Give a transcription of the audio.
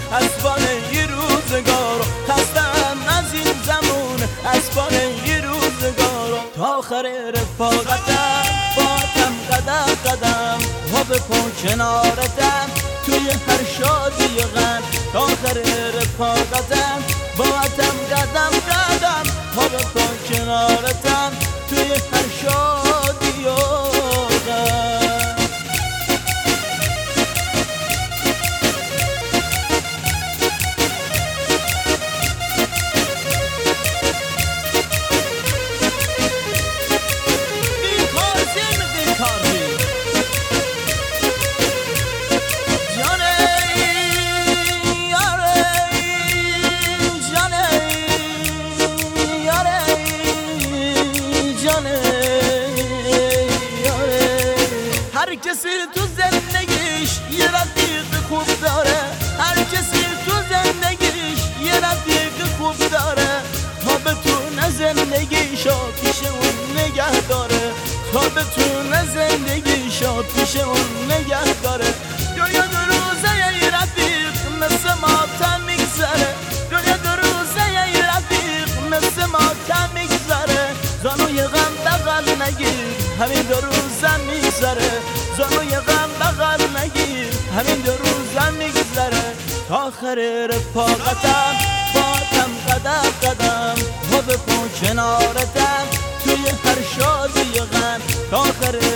اسبان یه روزگار خستم از این زمون اسبان یه روزگار تا آخر رفاقتم باتم قدم قدم ها به پا کنارتم توی هر شادی و غم تا آخر رفاقتم باتم قدم قدم ها به پا کنارتم توی هر شادی و غم هر کسی تو زندگیش یه رفیق خوب داره هر کسی تو زندگیش یه رفیق خوب داره تا بتونه زندگیشو پیش اون نگه داره تا بتونه زندگیشو پیش اون نگه داره دنیا دو روزه یه رفیق مثل ماتم میگذره دنیا دو روزه یه رفیق مثل ماتم میگذره زانوی غم بغل نگیر همین دو روزم میگذره زانوی غم بغل نگیر همین دو روزم میگذره تا آخر رفاقتم باتم قدم قدم ها به پا کنارتم توی هر شادی و غم تا آخر